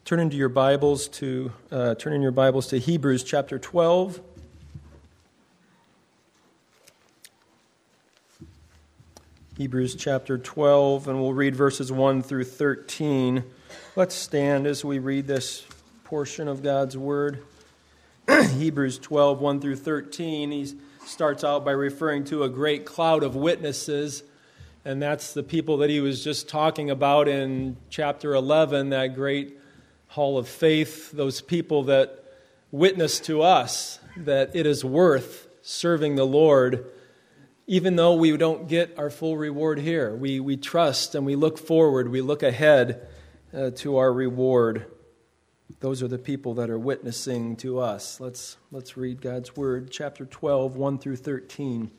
Turn in your Bibles to Hebrews chapter 12. Hebrews chapter 12, and we'll read verses 1 through 13. Let's stand as we read this portion of God's Word. Hebrews 12, 1 through 13. He starts out by referring to a great cloud of witnesses, and that's the people that he was just talking about in chapter 11, that great hall of faith, those people that witness to us that it is worth serving the Lord, even though we don't get our full reward here. We trust and we look forward, we look ahead to our reward. Those are the people that are witnessing to us. Let's read God's Word, chapter 12, 1 through 13.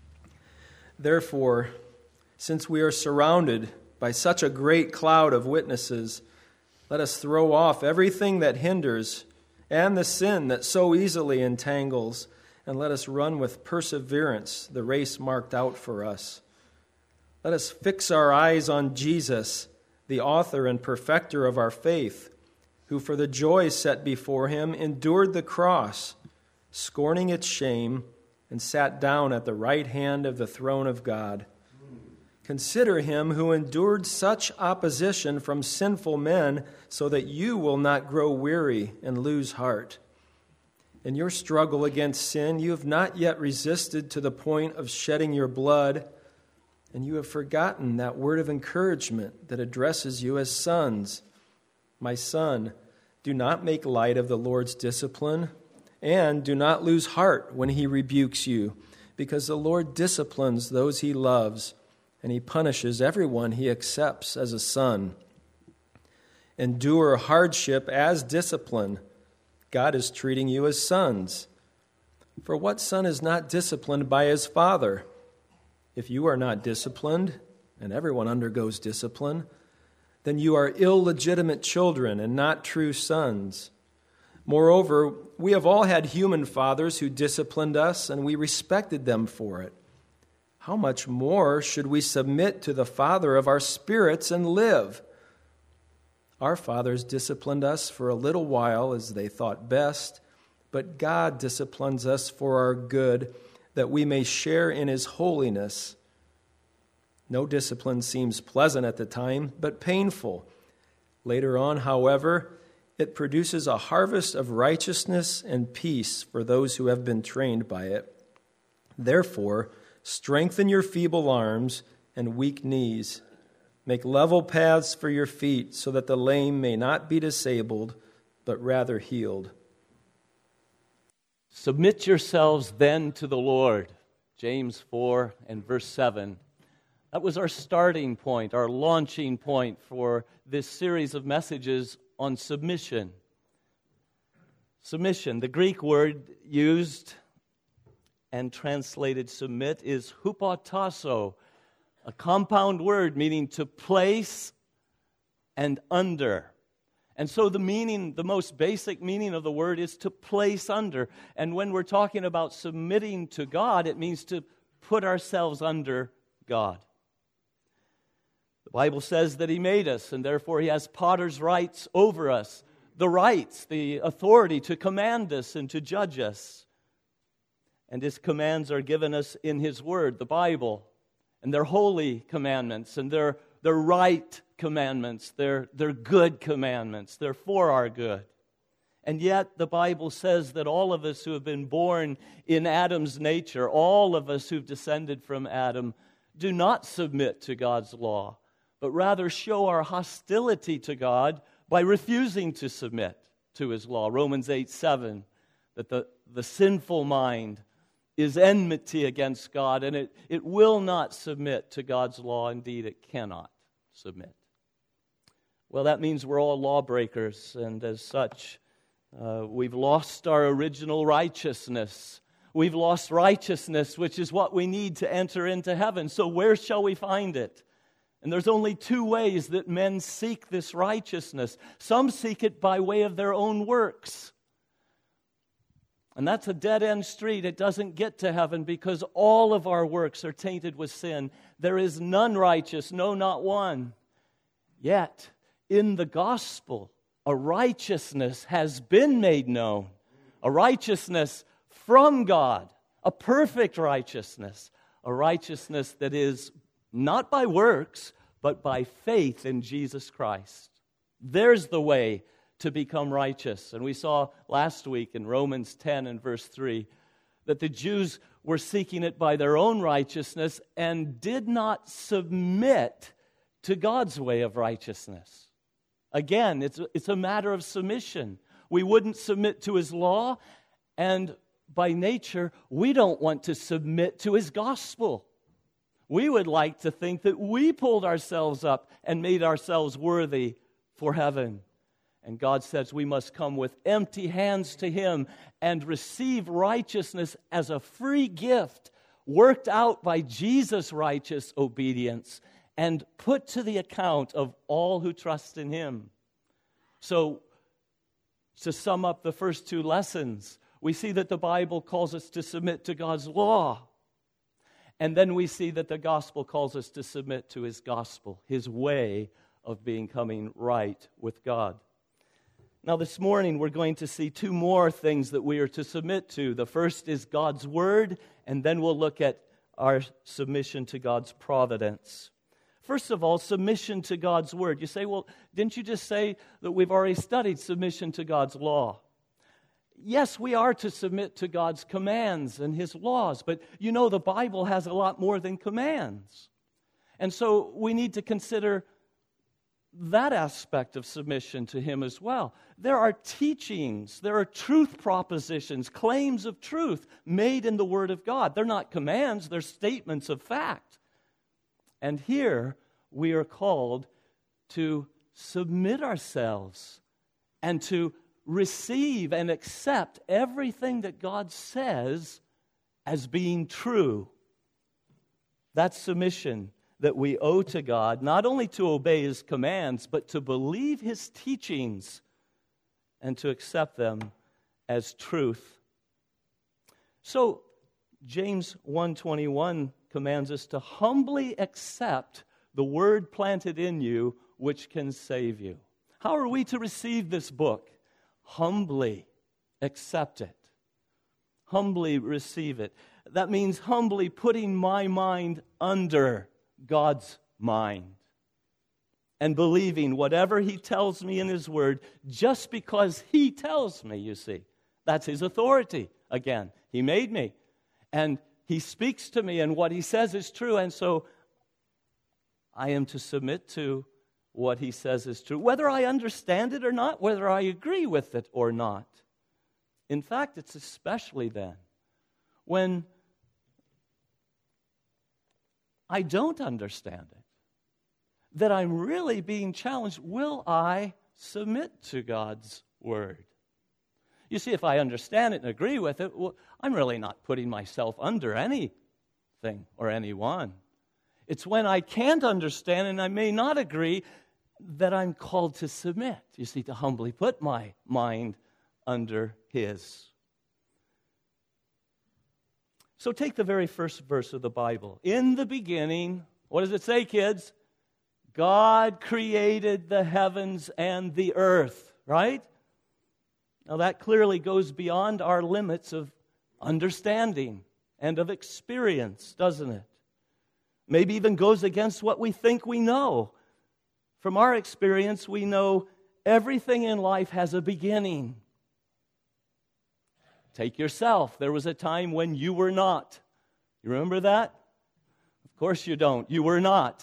Therefore, since we are surrounded by such a great cloud of witnesses, let us throw off everything that hinders and the sin that so easily entangles, and let us run with perseverance the race marked out for us. Let us fix our eyes on Jesus, the author and perfecter of our faith, who for the joy set before him endured the cross, scorning its shame, and sat down at the right hand of the throne of God. Consider him who endured such opposition from sinful men, so that you will not grow weary and lose heart. In your struggle against sin, you have not yet resisted to the point of shedding your blood, and you have forgotten that word of encouragement that addresses you as sons. My son, do not make light of the Lord's discipline, and do not lose heart when he rebukes you, because the Lord disciplines those he loves, and he punishes everyone he accepts as a son. Endure hardship as discipline. God is treating you as sons. For what son is not disciplined by his father? If you are not disciplined, and everyone undergoes discipline, then you are illegitimate children and not true sons. Moreover, we have all had human fathers who disciplined us, and we respected them for it. How much more should we submit to the Father of our spirits and live? Our fathers disciplined us for a little while as they thought best, but God disciplines us for our good, that we may share in his holiness. No discipline seems pleasant at the time, but painful. Later on, however, it produces a harvest of righteousness and peace for those who have been trained by it. Therefore, strengthen your feeble arms and weak knees. Make level paths for your feet, so that the lame may not be disabled, but rather healed. Submit yourselves then to the Lord. James 4 and verse 7. That was our starting point, our launching point for this series of messages on submission. Submission, the Greek word used and translated submit is hupotasso, a compound word meaning to place and under. And so the most basic meaning of the word is to place under. And when we're talking about submitting to God, it means to put ourselves under God. The Bible says that he made us, and therefore he has potter's rights over us, the authority to command us and to judge us. And his commands are given us in his word, the Bible. And they're holy commandments, and they're right commandments. They're good commandments. They're for our good. And yet the Bible says that all of us who have been born in Adam's nature, all of us who've descended from Adam, do not submit to God's law, but rather show our hostility to God by refusing to submit to his law. Romans 8:7, that the sinful mind is enmity against God, and it will not submit to God's law. Indeed, it cannot submit. Well, that means we're all lawbreakers, and as such, we've lost our original righteousness. We've lost righteousness, which is what we need to enter into heaven. So where shall we find it? And there's only two ways that men seek this righteousness. Some seek it by way of their own works. And that's a dead-end street. It doesn't get to heaven because all of our works are tainted with sin. There is none righteous, no, not one. Yet, in the gospel, a righteousness has been made known, a righteousness from God, a perfect righteousness, a righteousness that is not by works, but by faith in Jesus Christ. There's the way to become righteous. And we saw last week in Romans 10 and verse 3 that the Jews were seeking it by their own righteousness and did not submit to God's way of righteousness. Again, it's a matter of submission. We wouldn't submit to His law, and by nature, we don't want to submit to His gospel. We would like to think that we pulled ourselves up and made ourselves worthy for heaven. And God says we must come with empty hands to Him and receive righteousness as a free gift worked out by Jesus' righteous obedience and put to the account of all who trust in Him. So, to sum up the first two lessons, we see that the Bible calls us to submit to God's law. And then we see that the gospel calls us to submit to His gospel, His way of becoming right with God. Now, this morning, we're going to see two more things that we are to submit to. The first is God's Word, and then we'll look at our submission to God's providence. First of all, submission to God's Word. You say, well, didn't you just say that we've already studied submission to God's law? Yes, we are to submit to God's commands and His laws, but you know the Bible has a lot more than commands. And so we need to consider that aspect of submission to Him as well. There are teachings, there are truth propositions, claims of truth made in the Word of God. They're not commands, they're statements of fact. And here we are called to submit ourselves and to receive and accept everything that God says as being true. That's submission that we owe to God, not only to obey His commands, but to believe His teachings and to accept them as truth. So, James 1:21 commands us to humbly accept the word planted in you, which can save you. How are we to receive this book? Humbly accept it. Humbly receive it. That means humbly putting my mind under God's mind and believing whatever He tells me in His Word just because He tells me, you see. That's His authority. Again, He made me and He speaks to me and what He says is true, and so I am to submit to what He says is true, whether I understand it or not, whether I agree with it or not. In fact, it's especially then when I don't understand it that I'm really being challenged. Will I submit to God's Word? You see, if I understand it and agree with it, well, I'm really not putting myself under anything or anyone. It's when I can't understand and I may not agree that I'm called to submit, you see, to humbly put my mind under His. So take the very first verse of the Bible. In the beginning, what does it say, kids? God created the heavens and the earth, right? Now that clearly goes beyond our limits of understanding and of experience, doesn't it? Maybe even goes against what we think we know. From our experience, we know everything in life has a beginning. Take yourself. There was a time when you were not. You remember that? Of course you don't. You were not.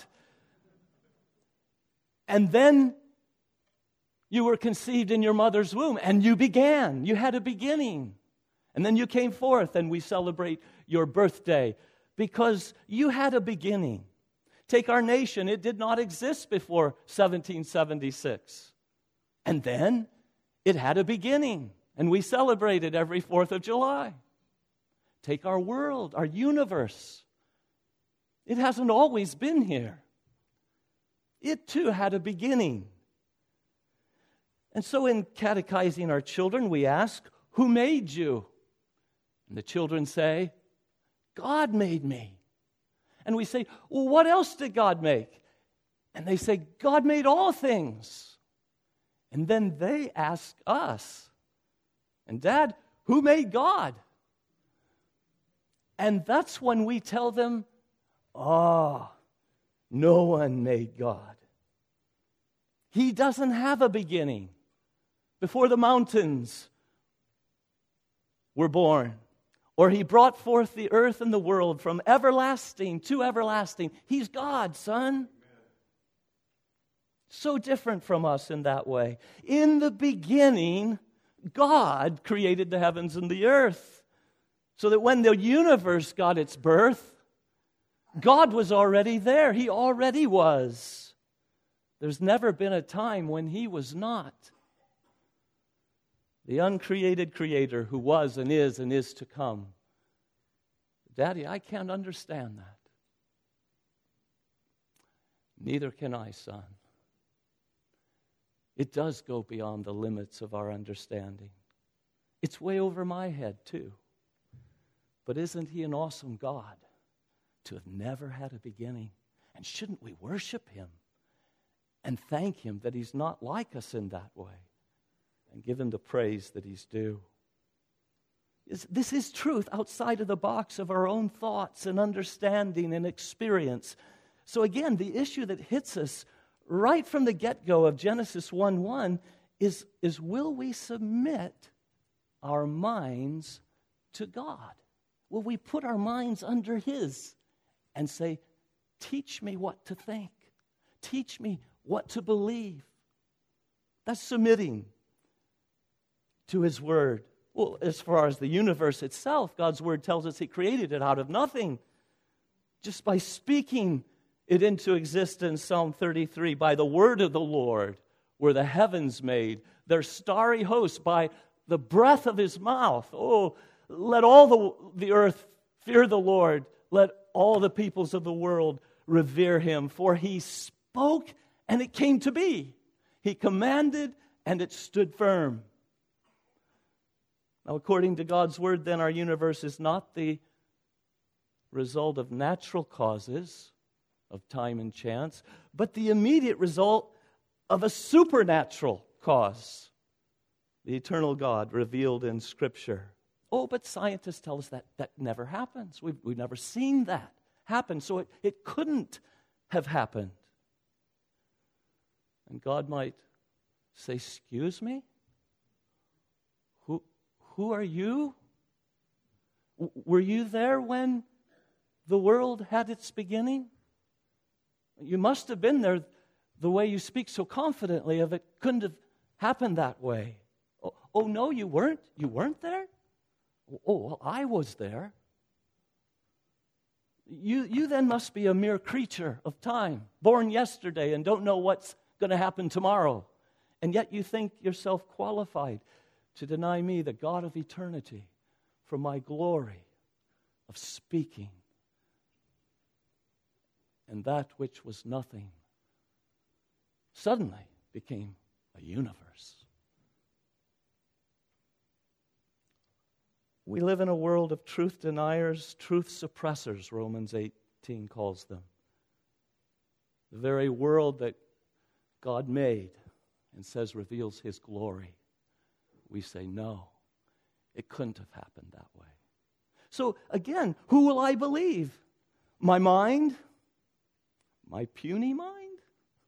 And then you were conceived in your mother's womb, and you began. You had a beginning. And then you came forth, and we celebrate your birthday because you had a beginning. Take our nation. It did not exist before 1776. And then it had a beginning, and we celebrate it every 4th of July. Take our world, our universe. It hasn't always been here. It too had a beginning. And so in catechizing our children, we ask, who made you? And the children say, God made me. And we say, well, what else did God make? And they say, God made all things. And then they ask us, and Dad, who made God? And that's when we tell them, no one made God. He doesn't have a beginning. Before the mountains were born, or He brought forth the earth and the world from everlasting to everlasting. He's God, son. Amen. So different from us in that way. In the beginning, God created the heavens and the earth, so that when the universe got its birth, God was already there. He already was. There's never been a time when He was not. The uncreated Creator who was and is to come. Daddy, I can't understand that. Neither can I, son. It does go beyond the limits of our understanding. It's way over my head, too. But isn't He an awesome God to have never had a beginning? And shouldn't we worship Him and thank Him that He's not like us in that way? And give Him the praise that He's due. This is truth outside of the box of our own thoughts and understanding and experience. So again, the issue that hits us right from the get-go of Genesis 1:1 is will we submit our minds to God? Will we put our minds under His and say, teach me what to think. Teach me what to believe. That's submitting to His Word. Well, as far as the universe itself, God's Word tells us He created it out of nothing. Just by speaking it into existence, Psalm 33, by the word of the Lord were the heavens made, their starry hosts by the breath of His mouth. Oh, let all the earth fear the Lord. Let all the peoples of the world revere Him. For He spoke and it came to be. He commanded and it stood firm. Now, according to God's Word, then, our universe is not the result of natural causes, of time and chance, but the immediate result of a supernatural cause, the eternal God revealed in Scripture. Oh, but scientists tell us that never happens. We've never seen that happen, so it couldn't have happened. And God might say, excuse me? Who are you? Were you there when the world had its beginning? You must have been there the way you speak so confidently of it couldn't have happened that way. Oh no, you weren't? You weren't there? Oh, well, I was there. You then must be a mere creature of time, born yesterday and don't know what's going to happen tomorrow. And yet you think yourself qualified to deny me, the God of eternity, from my glory of speaking. And that which was nothing suddenly became a universe. We live in a world of truth deniers, truth suppressors, Romans 18 calls them. The very world that God made and says reveals His glory. We say, no, it couldn't have happened that way. So again, who will I believe? My mind? My puny mind?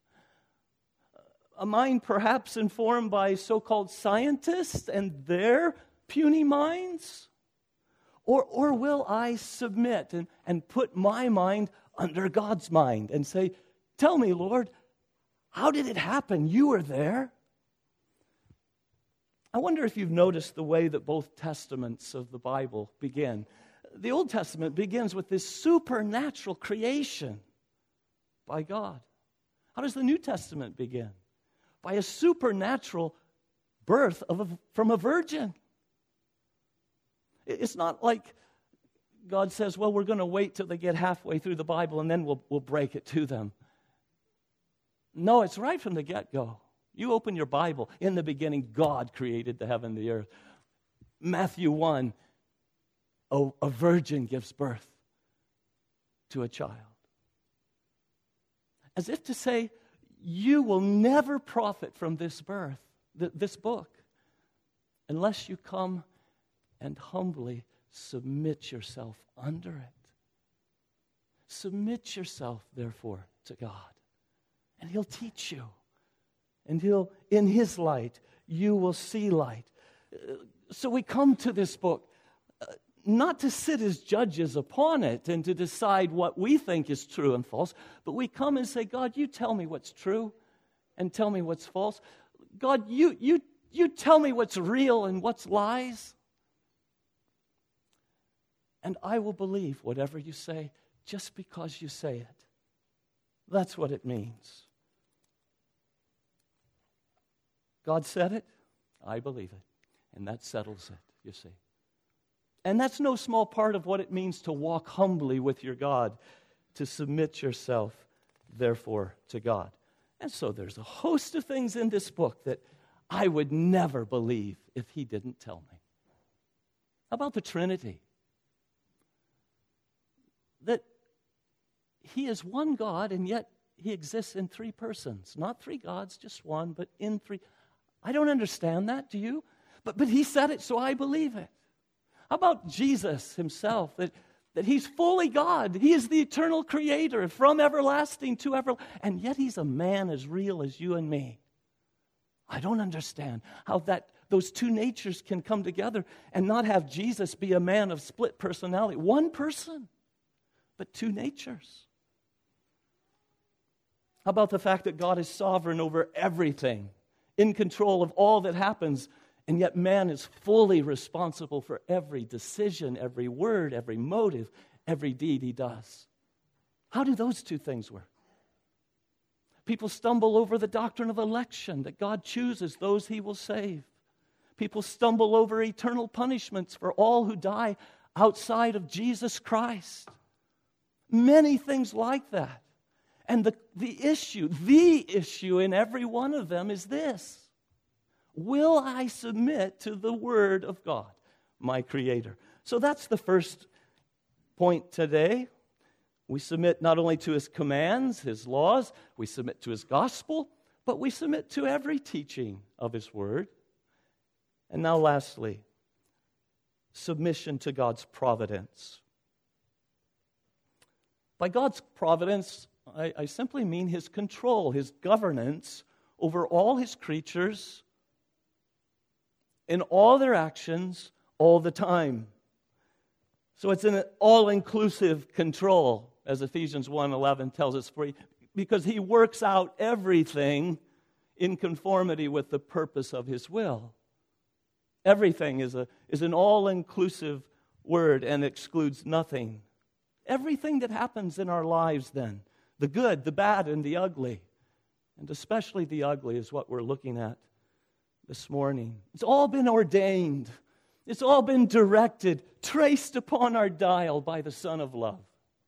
A mind perhaps informed by so-called scientists and their puny minds? Or will I submit and put my mind under God's mind and say, tell me, Lord, how did it happen? You were there. I wonder if you've noticed the way that both testaments of the Bible begin. The Old Testament begins with this supernatural creation by God. How does the New Testament begin? By a supernatural birth from a virgin. It's not like God says, well, we're going to wait till they get halfway through the Bible and then we'll break it to them. No, it's right from the get-go. You open your Bible. In the beginning, God created the heaven and the earth. Matthew 1, a virgin gives birth to a child. As if to say, you will never profit from this birth this book, unless you come and humbly submit yourself under it. Submit yourself, therefore, to God, and He'll teach you. And in His light, you will see light. So we come to this book not to sit as judges upon it and to decide what we think is true and false, but we come and say, God, you tell me what's true and tell me what's false. God, you tell me what's real and what's lies. And I will believe whatever you say just because you say it. That's what it means. God said it, I believe it. And that settles it, you see. And that's no small part of what it means to walk humbly with your God, to submit yourself, therefore, to God. And so there's a host of things in this book that I would never believe if He didn't tell me. About the Trinity. That He is one God, and yet He exists in three persons. Not three gods, just one, but in three. I don't understand that, do you? But He said it, so I believe it. How about Jesus Himself, that He's fully God. He is the eternal creator from everlasting to everlasting, and yet He's a man as real as you and me. I don't understand how those two natures can come together and not have Jesus be a man of split personality. One person, but two natures. How about the fact that God is sovereign over everything, in control of all that happens, and yet man is fully responsible for every decision, every word, every motive, every deed he does. How do those two things work? People stumble over the doctrine of election, that God chooses those He will save. People stumble over eternal punishments for all who die outside of Jesus Christ. Many things like that. And the issue in every one of them is this: will I submit to the Word of God, my Creator? So that's the first point today. We submit not only to His commands, His laws, we submit to His gospel, but we submit to every teaching of His Word. And now lastly, submission to God's providence. By God's providence, I simply mean His control, His governance over all His creatures, in all their actions, all the time. So it's an all-inclusive control, as Ephesians 1:11 tells us, because He works out everything in conformity with the purpose of His will. Everything is an all-inclusive word and excludes nothing. Everything that happens in our lives then, the good, the bad, and the ugly, and especially the ugly is what we're looking at this morning. It's all been ordained. It's all been directed, traced upon our dial by the Son of Love.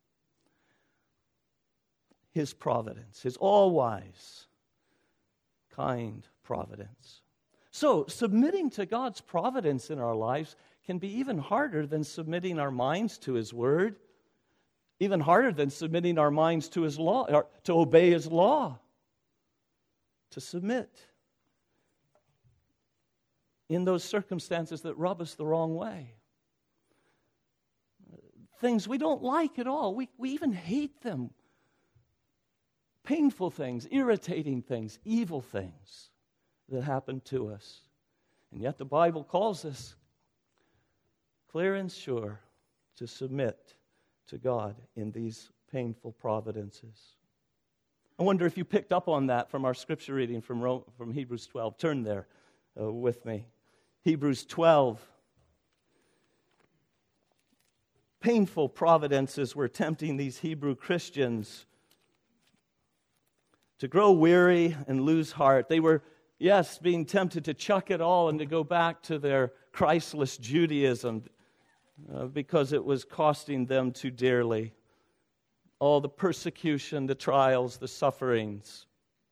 His providence, His all-wise, kind providence. So, submitting to God's providence in our lives can be even harder than submitting our minds to His Word, even harder than submitting our minds to His law, or to obey His law, to submit in those circumstances that rub us the wrong way. Things we don't like at all. We even hate them. Painful things, irritating things, evil things that happen to us. And yet the Bible calls us clear and sure to submit to God in these painful providences. I wonder if you picked up on that from our scripture reading from Hebrews 12. Turn there with me. Hebrews 12. Painful providences were tempting these Hebrew Christians to grow weary and lose heart. They were, yes, being tempted to chuck it all and to go back to their Christless Judaism because it was costing them too dearly. All the persecution, the trials, the sufferings.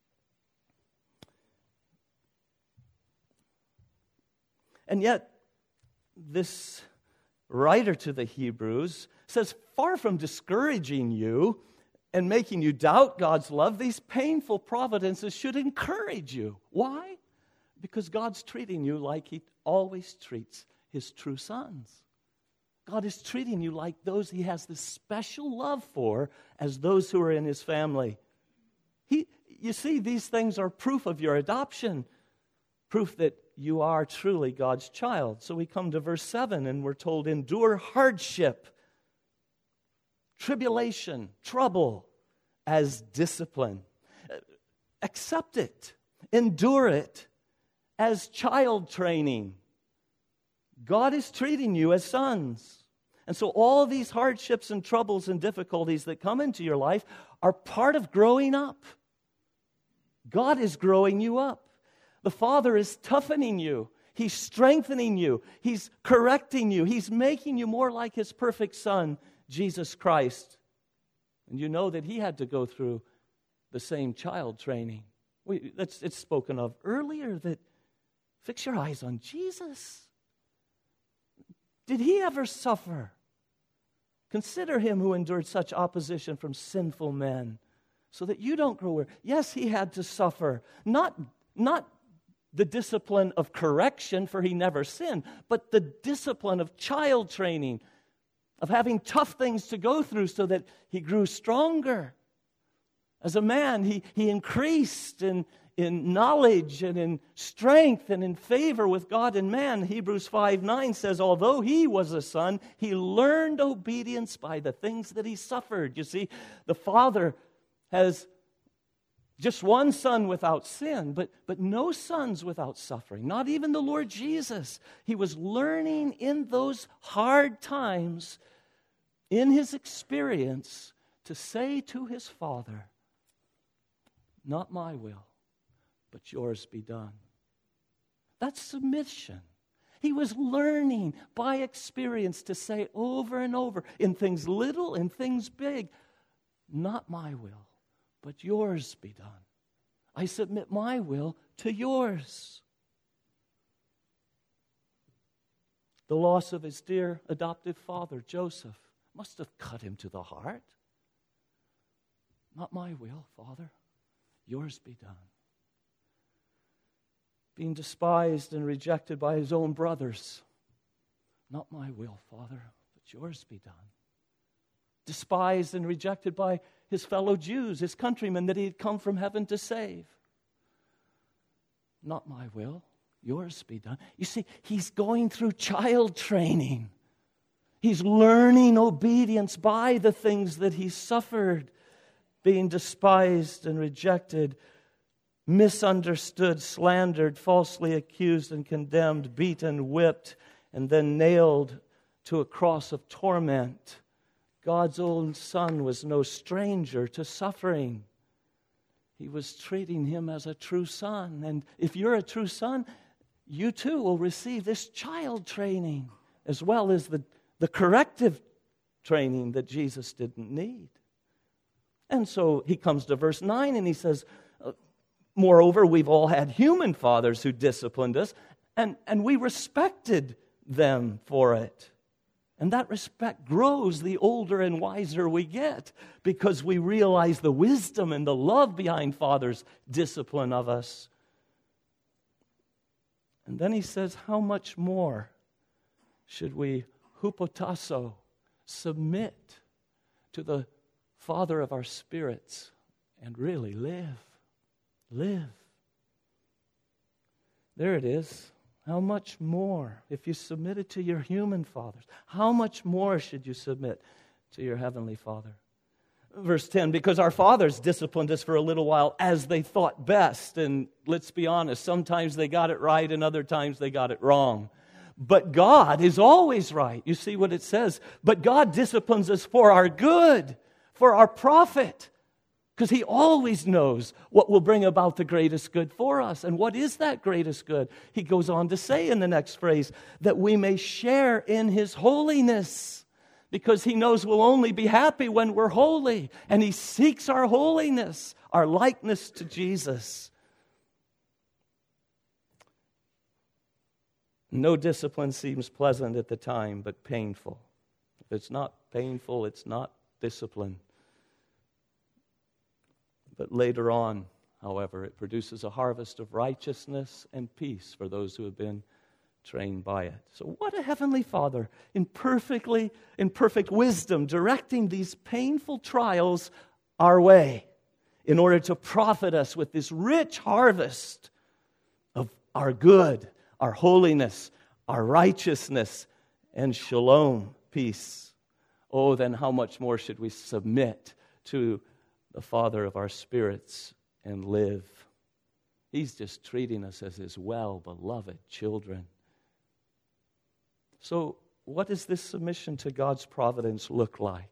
And yet, this writer to the Hebrews says, far from discouraging you and making you doubt God's love, these painful providences should encourage you. Why? Because God's treating you like He always treats His true sons. God is treating you like those He has this special love for as those who are in His family. You see, these things are proof of your adoption, proof that you are truly God's child. So we come to verse 7 and we're told, endure hardship, tribulation, trouble as discipline. Accept it, endure it as child training. God is treating you as sons. And so all these hardships and troubles and difficulties that come into your life are part of growing up. God is growing you up. The Father is toughening you. He's strengthening you. He's correcting you. He's making you more like His perfect Son, Jesus Christ. And you know that He had to go through the same child training. It's spoken of earlier, that fix your eyes on Jesus. Did He ever suffer? Consider Him who endured such opposition from sinful men, so that you don't grow weary. Yes, He had to suffer. Not the discipline of correction, for He never sinned, but the discipline of child training, of having tough things to go through so that He grew stronger. As a man, He increased in knowledge and in strength and in favor with God and man. Hebrews 5:9 says, although He was a son, He learned obedience by the things that He suffered. You see, the Father has just one son without sin, but no sons without suffering, not even the Lord Jesus. He was learning in those hard times, in His experience, to say to His Father, not my will, but yours be done. That's submission. He was learning by experience to say over and over, in things little, in things big, not my will, but yours be done. I submit my will to yours. The loss of his dear adoptive father, Joseph, must have cut him to the heart. Not my will, Father, yours be done. Being despised and rejected by his own brothers. Not my will, Father, but yours be done. Despised and rejected by his fellow Jews, his countrymen that he had come from heaven to save. Not my will, yours be done. You see, he's going through child training. He's learning obedience by the things that he suffered. Being despised and rejected, misunderstood, slandered, falsely accused and condemned, beaten, whipped, and then nailed to a cross of torment. God's own Son was no stranger to suffering. He was treating him as a true son. And if you're a true son, you too will receive this child training as well as the corrective training that Jesus didn't need. And so he comes to verse 9 and he says, moreover, we've all had human fathers who disciplined us, and we respected them for it. And that respect grows the older and wiser we get, because we realize the wisdom and the love behind Father's discipline of us. And then he says, how much more should we hupotasso, submit to the Father of our spirits and really live? Live. There it is. How much more, if you submitted to your human fathers, how much more should you submit to your heavenly Father? Verse 10, because our fathers disciplined us for a little while as they thought best. And let's be honest, sometimes they got it right and other times they got it wrong. But God is always right. You see what it says? But God disciplines us for our good, for our profit. Because He always knows what will bring about the greatest good for us. And what is that greatest good? He goes on to say in the next phrase, that we may share in His holiness. Because He knows we'll only be happy when we're holy. And He seeks our holiness, our likeness to Jesus. No discipline seems pleasant at the time, but painful. If it's not painful, it's not discipline. But later on, however, it produces a harvest of righteousness and peace for those who have been trained by it. So what a heavenly Father, in perfect wisdom, directing these painful trials our way in order to profit us with this rich harvest of our good, our holiness, our righteousness, and shalom, peace. Oh, then how much more should we submit to the Father of our spirits and live? He's just treating us as His well-beloved children. So, what does this submission to God's providence look like?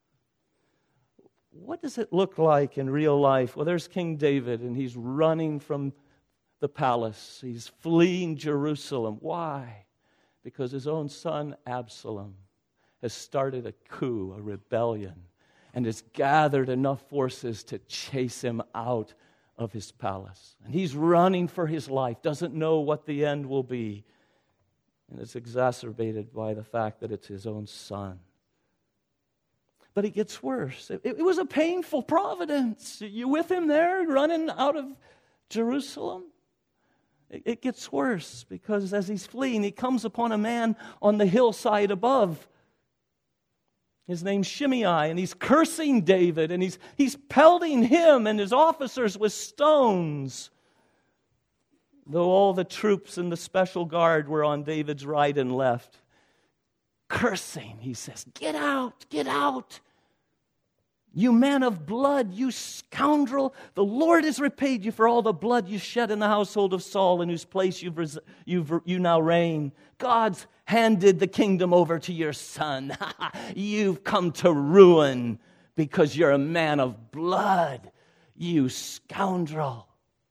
What does it look like in real life? Well, there's King David, and he's running from the palace. He's fleeing Jerusalem. Why? Because his own son, Absalom, has started a coup, a rebellion, and has gathered enough forces to chase him out of his palace. And he's running for his life, doesn't know what the end will be. And it's exacerbated by the fact that it's his own son. But it gets worse. It was a painful providence. You with him there, running out of Jerusalem? It gets worse, because as he's fleeing, he comes upon a man on the hillside above. His name's Shimei, and he's cursing David, and he's pelting him and his officers with stones. Though all the troops and the special guard were on David's right and left. Cursing, he says, "Get out, get out. You man of blood, you scoundrel. The Lord has repaid you for all the blood you shed in the household of Saul, in whose place you now reign. God's handed the kingdom over to your son. You've come to ruin because you're a man of blood, you scoundrel."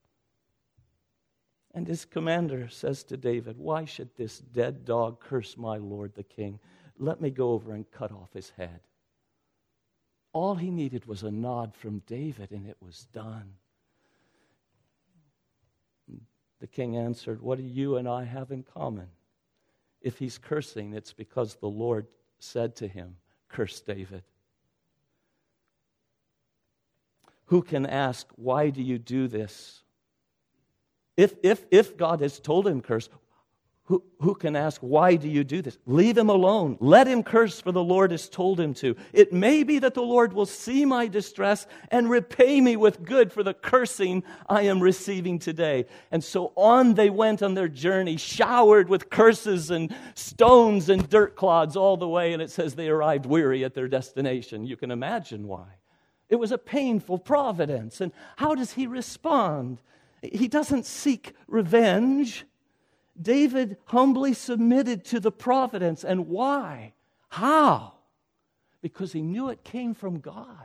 And his commander says to David, "Why should this dead dog curse my lord the king? Let me go over and cut off his head." All he needed was a nod from David, and it was done. The king answered, "What do you and I have in common? If he's cursing, it's because the Lord said to him, 'Curse David.' Who can ask, 'Why do you do this?' If God has told him curse, who can ask, 'Why do you do this?' Leave him alone. Let him curse, for the Lord has told him to. It may be that the Lord will see my distress and repay me with good for the cursing I am receiving today." And so on they went on their journey, showered with curses and stones and dirt clods all the way. And it says they arrived weary at their destination. You can imagine why. It was a painful providence. And how does he respond? He doesn't seek revenge. David humbly submitted to the providence. And why? How? Because he knew it came from God.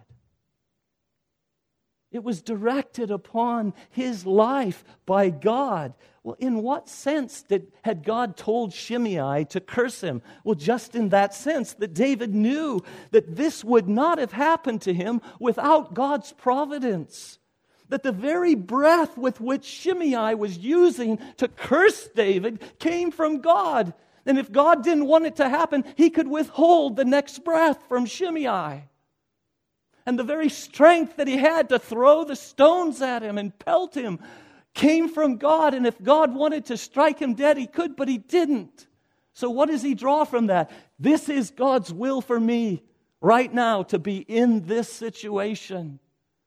It was directed upon his life by God. Well, in what sense had God told Shimei to curse him? Well, just in that sense that David knew that this would not have happened to him without God's providence. That the very breath with which Shimei was using to curse David came from God. And if God didn't want it to happen, he could withhold the next breath from Shimei. And the very strength that he had to throw the stones at him and pelt him came from God. And if God wanted to strike him dead, he could, but he didn't. So what does he draw from that? This is God's will for me right now, to be in this situation.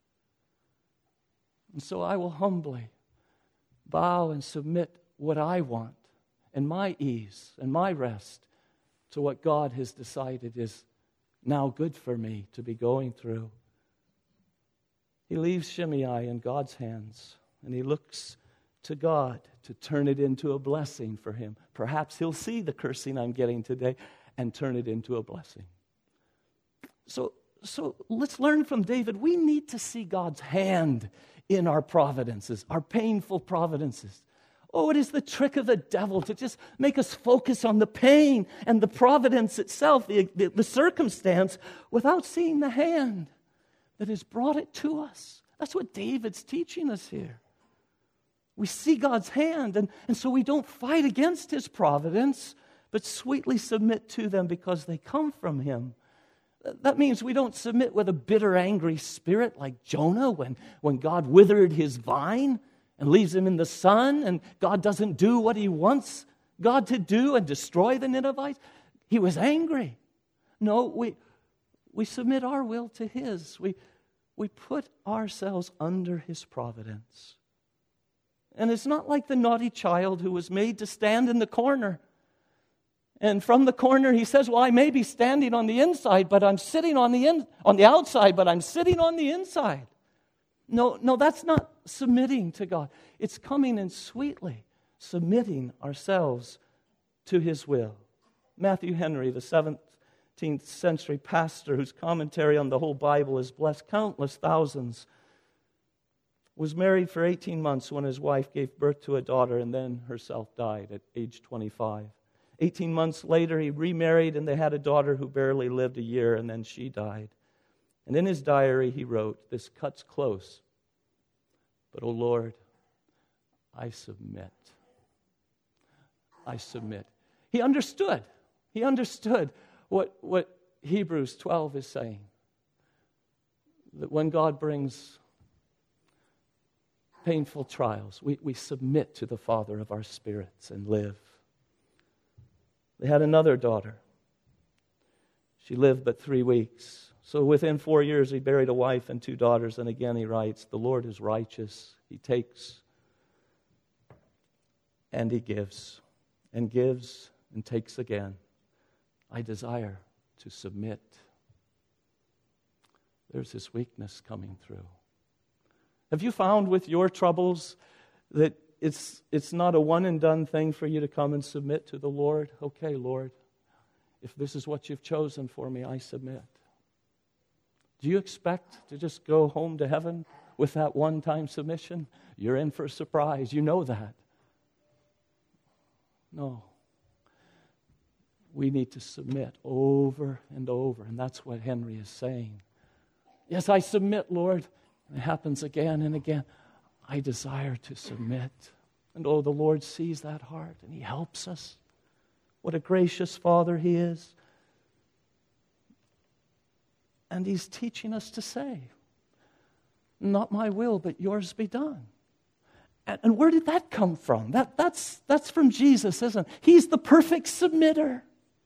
And so I will humbly bow and submit what I want and my ease and my rest to what God has decided is now good for me to be going through. He leaves Shimei in God's hands, and he looks to God to turn it into a blessing for him. Perhaps he'll see the cursing I'm getting today and turn it into a blessing. So let's learn from David. We need to see God's hand in our providences, our painful providences. Oh, it is the trick of the devil to just make us focus on the pain and the providence itself, the circumstance, without seeing the hand that has brought it to us. That's what David's teaching us here. We see God's hand, and so we don't fight against his providence, but sweetly submit to them because they come from him. That means we don't submit with a bitter, angry spirit like Jonah when God withered his vine and leaves him in the sun, and God doesn't do what he wants God to do and destroy the Ninevites. He was angry. No, we submit our will to his. We put ourselves under his providence. And it's not like the naughty child who was made to stand in the corner. And from the corner he says, well, I may be standing on the inside, but I'm sitting on the outside, but I'm sitting on the inside. No, that's not submitting to God. It's coming in sweetly, submitting ourselves to his will. Matthew Henry, the 17th century pastor whose commentary on the whole Bible has blessed countless thousands, was married for 18 months when his wife gave birth to a daughter and then herself died at age 25. 18 months later, he remarried and they had a daughter who barely lived a year, and then she died. And in his diary he wrote, "This cuts close, but, oh Lord, I submit. I submit." He understood. He understood what Hebrews 12 is saying. That when God brings painful trials, we submit to the Father of our spirits and live. They had another daughter. She lived but 3 weeks. So within 4 years, he buried a wife and 2 daughters. And again he writes, "The Lord is righteous. He takes and he gives and takes again. I desire to submit." There's this weakness coming through. Have you found with your troubles that it's not a one and done thing for you to come and submit to the Lord? Okay, Lord, if this is what you've chosen for me, I submit. Do you expect to just go home to heaven with that one-time submission? You're in for a surprise. You know that. No. We need to submit over and over, and that's what Henry is saying. Yes, I submit, Lord. And it happens again and again. I desire to submit. And oh, the Lord sees that heart and he helps us. What a gracious Father he is. And he's teaching us to say, not my will, but yours be done. And where did that come from? That's from Jesus, isn't it? He's the perfect submitter.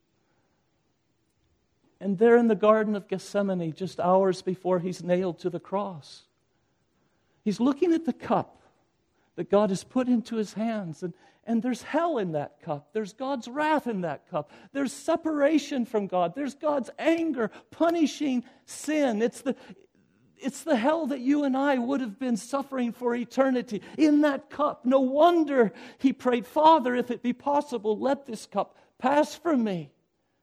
And there in the Garden of Gethsemane, just hours before he's nailed to the cross, he's looking at the cup that God has put into his hands. And there's hell in that cup. There's God's wrath in that cup. There's separation from God. There's God's anger punishing sin. It's the hell that you and I would have been suffering for eternity in that cup. No wonder he prayed, "Father, if it be possible, let this cup pass from me."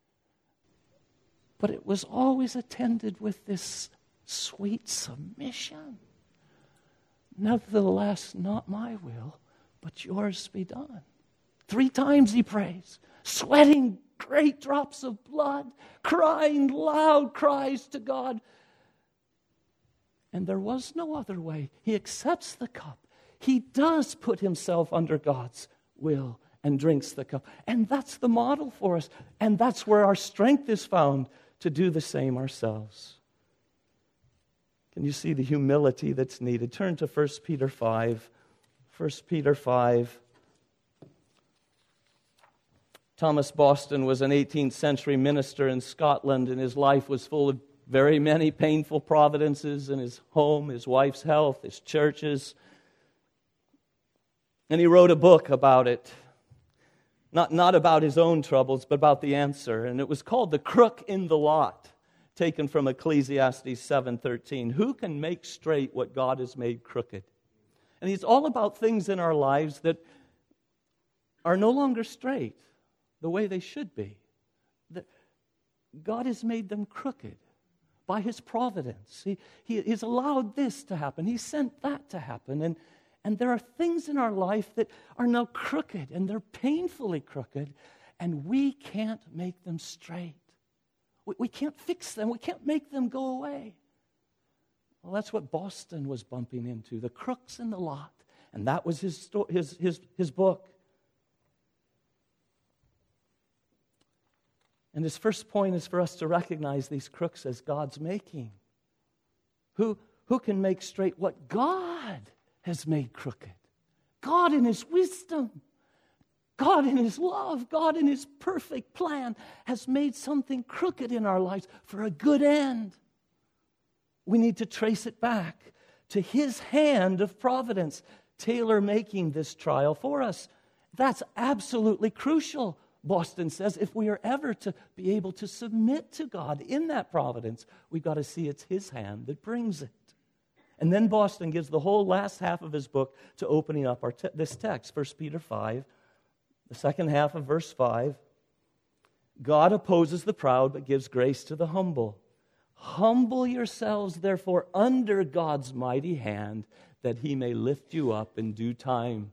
But it was always attended with this sweet submission. "Nevertheless, not my will, but yours be done." 3 times he prays, sweating great drops of blood, crying loud cries to God. And there was no other way. He accepts the cup. He does put himself under God's will and drinks the cup. And that's the model for us. And that's where our strength is found to do the same ourselves. Can you see the humility that's needed? Turn to 1 Peter 5. 1 Peter 5. Thomas Boston was an 18th century minister in Scotland, and his life was full of very many painful providences in his home, his wife's health, his churches. And he wrote a book about it. Not about his own troubles, but about the answer. And it was called "The Crook in the Lot," taken from Ecclesiastes 7:13. Who can make straight what God has made crooked? And he's all about things in our lives that are no longer straight the way they should be. That God has made them crooked by his providence. He's allowed this to happen. He sent that to happen. And there are things in our life that are now crooked, and they're painfully crooked, and we can't make them straight. We can't fix them. We can't make them go away. Well, that's what Boston was bumping into, the crooks in the lot. And that was his book. And his first point is for us to recognize these crooks as God's making. Who can make straight what God has made crooked? God in his wisdom, God in his love, God in his perfect plan has made something crooked in our lives for a good end. We need to trace it back to his hand of providence, tailor-making this trial for us. That's absolutely crucial, Boston says. If we are ever to be able to submit to God in that providence, we've got to see it's his hand that brings it. And then Boston gives the whole last half of his book to opening up this text, 1 Peter 5, the second half of verse 5. God opposes the proud, but gives grace to the humble. Humble yourselves, therefore, under God's mighty hand, that he may lift you up in due time,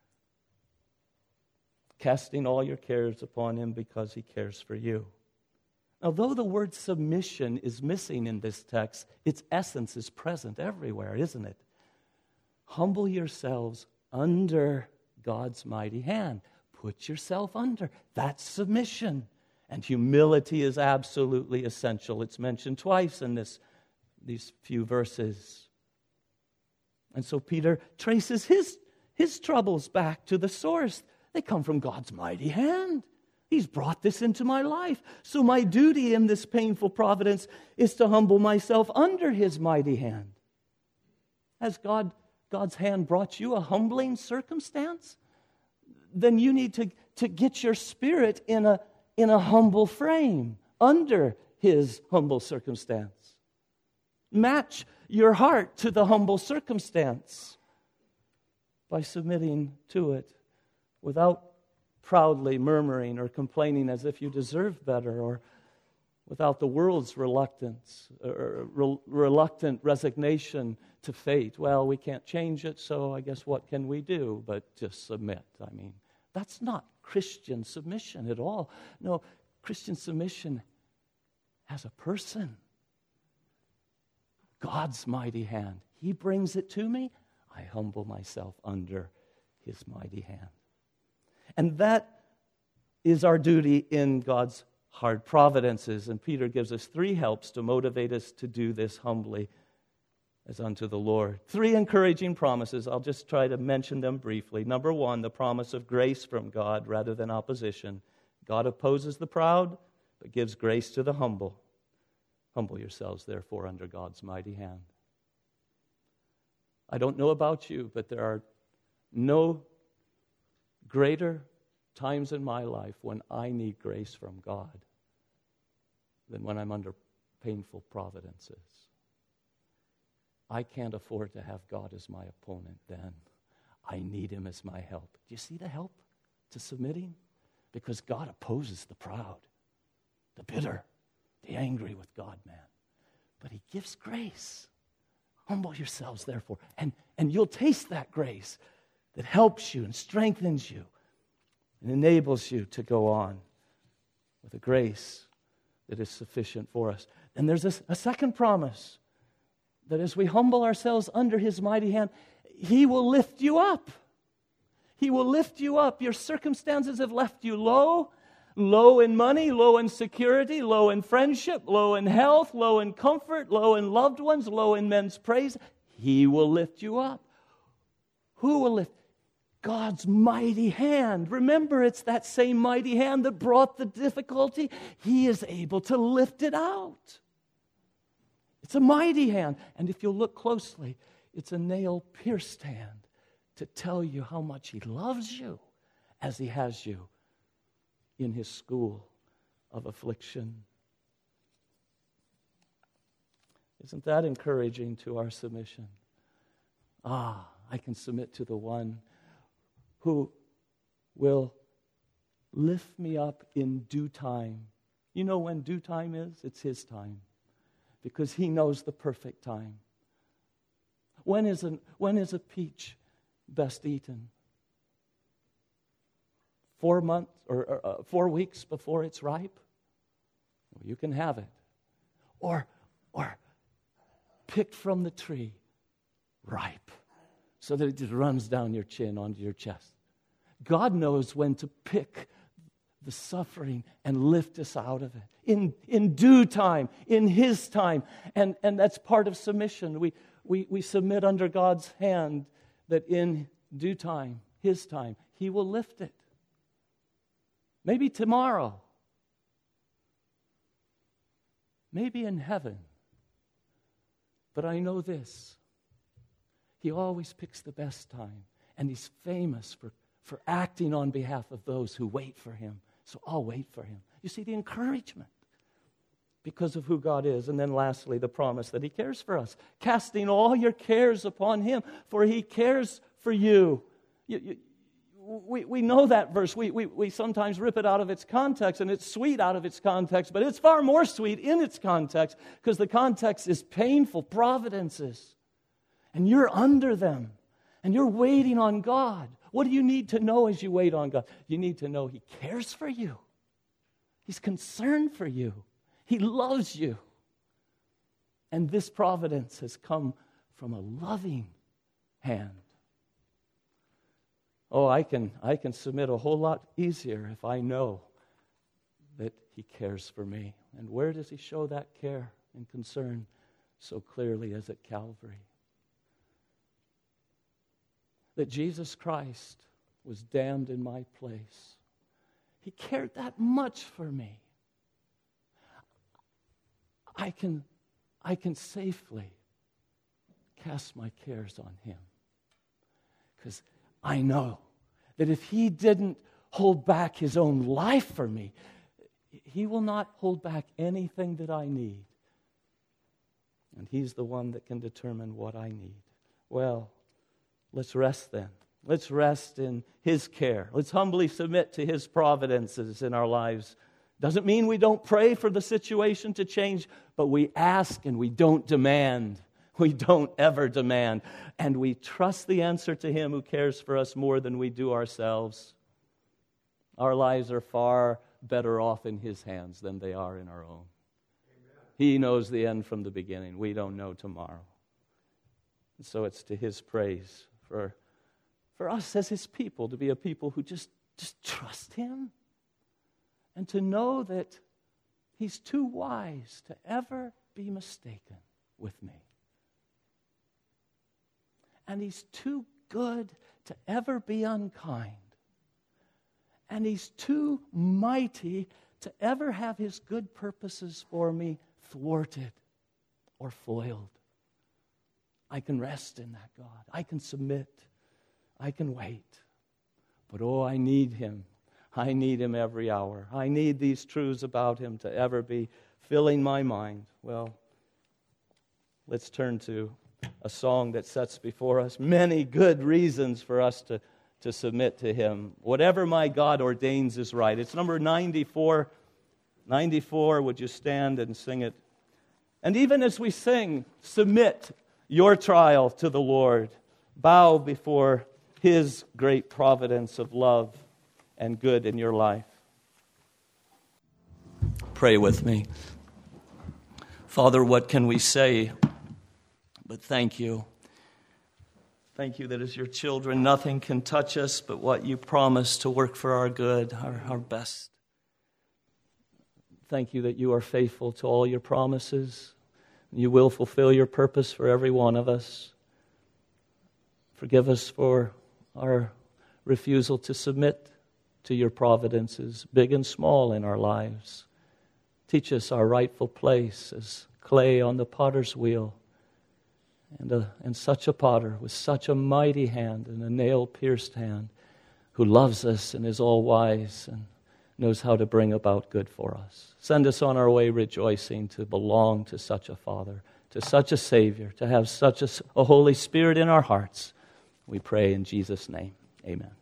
casting all your cares upon him because he cares for you. Now, though the word submission is missing in this text, its essence is present everywhere, isn't it? Humble yourselves under God's mighty hand. Put yourself under. That's submission. And humility is absolutely essential. It's mentioned twice in these few verses. And so Peter traces his troubles back to the source. They come from God's mighty hand. He's brought this into my life. So my duty in this painful providence is to humble myself under his mighty hand. Has God's hand brought you a humbling circumstance? Then you need to get your spirit in a humble frame under his humble circumstance. Match your heart to the humble circumstance by submitting to it without proudly murmuring or complaining as if you deserve better, or without the world's reluctance or reluctant resignation to fate. Well, we can't change it, so I guess what can we do but just submit? I mean, that's not Christian submission at all. No, Christian submission has a person. God's mighty hand. He brings it to me. I humble myself under his mighty hand. And that is our duty in God's hard providences. And Peter gives us 3 helps to motivate us to do this humbly as unto the Lord. 3 encouraging promises. I'll just try to mention them briefly. Number 1, the promise of grace from God rather than opposition. God opposes the proud, but gives grace to the humble. Humble yourselves, therefore, under God's mighty hand. I don't know about you, but there are no greater times in my life when I need grace from God than when I'm under painful providences. I can't afford to have God as my opponent then. I need him as my help. Do you see the help to submitting? Because God opposes the proud, the bitter, the angry with God, man. But he gives grace. Humble yourselves, therefore, and you'll taste that grace that helps you and strengthens you and enables you to go on with a grace that is sufficient for us. And there's a second promise, that as we humble ourselves under his mighty hand, he will lift you up. He will lift you up. Your circumstances have left you low in money, low in security, low in friendship, low in health, low in comfort, low in loved ones, low in men's praise. He will lift you up. Who will lift? God's mighty hand. Remember, it's that same mighty hand that brought the difficulty. He is able to lift it out. It's a mighty hand. And if you'll look closely, it's a nail-pierced hand to tell you how much he loves you as he has you in his school of affliction. Isn't that encouraging to our submission? I can submit to the one who will lift me up in due time. You know when due time is? It's his time, because he knows the perfect time. When is a peach best eaten? 4 months or 4 weeks before it's ripe? Well, you can have it. Or picked from the tree, ripe, so that it just runs down your chin onto your chest. God knows when to pick the suffering and lift us out of it in due time, in His time. And that's part of submission. We submit under God's hand that in due time, His time, He will lift it. Maybe tomorrow. Maybe in heaven. But I know this. He always picks the best time. And He's famous for acting on behalf of those who wait for Him. So I'll wait for Him. You see the encouragement because of who God is. And then lastly, the promise that He cares for us. Casting all your cares upon Him, for He cares for you. We know that verse. We sometimes rip it out of its context, and it's sweet out of its context, but it's far more sweet in its context because the context is painful providences. And you're under them, and you're waiting on God. What do you need to know as you wait on God? You need to know He cares for you. He's concerned for you. He loves you. And this providence has come from a loving hand. Oh, I can submit a whole lot easier if I know that He cares for me. And where does He show that care and concern so clearly as at Calvary? That Jesus Christ was damned in my place. He cared that much for me. I can safely cast my cares on Him. Because I know that if He didn't hold back His own life for me, He will not hold back anything that I need. And He's the one that can determine what I need. Well, let's rest then. Let's rest in His care. Let's humbly submit to His providences in our lives. Doesn't mean we don't pray for the situation to change, but we ask and we don't demand. We don't ever demand. And we trust the answer to Him who cares for us more than we do ourselves. Our lives are far better off in His hands than they are in our own. Amen. He knows the end from the beginning. We don't know tomorrow. And so it's to His praise for us as His people to be a people who just trust Him and to know that He's too wise to ever be mistaken with me. And He's too good to ever be unkind. And He's too mighty to ever have His good purposes for me thwarted or foiled. I can rest in that God. I can submit. I can wait. But oh, I need Him. I need Him every hour. I need these truths about Him to ever be filling my mind. Well, let's turn to a song that sets before us many good reasons for us to submit to Him. Whatever my God ordains is right. It's number 94. 94, would you stand and sing it? And even as we sing, submit your trial to the Lord. Bow before His great providence of love and good in your life. Pray with me. Father, what can we say but thank you? Thank you that as your children, nothing can touch us but what you promise to work for our good, our best. Thank you that you are faithful to all your promises. You will fulfill your purpose for every one of us. Forgive us for our refusal to submit to your providences, big and small in our lives. Teach us our rightful place as clay on the potter's wheel. And such a potter with such a mighty hand and a nail-pierced hand who loves us and is all-wise and knows how to bring about good for us. Send us on our way rejoicing to belong to such a Father, to such a Savior, to have such a Holy Spirit in our hearts. We pray in Jesus' name. Amen.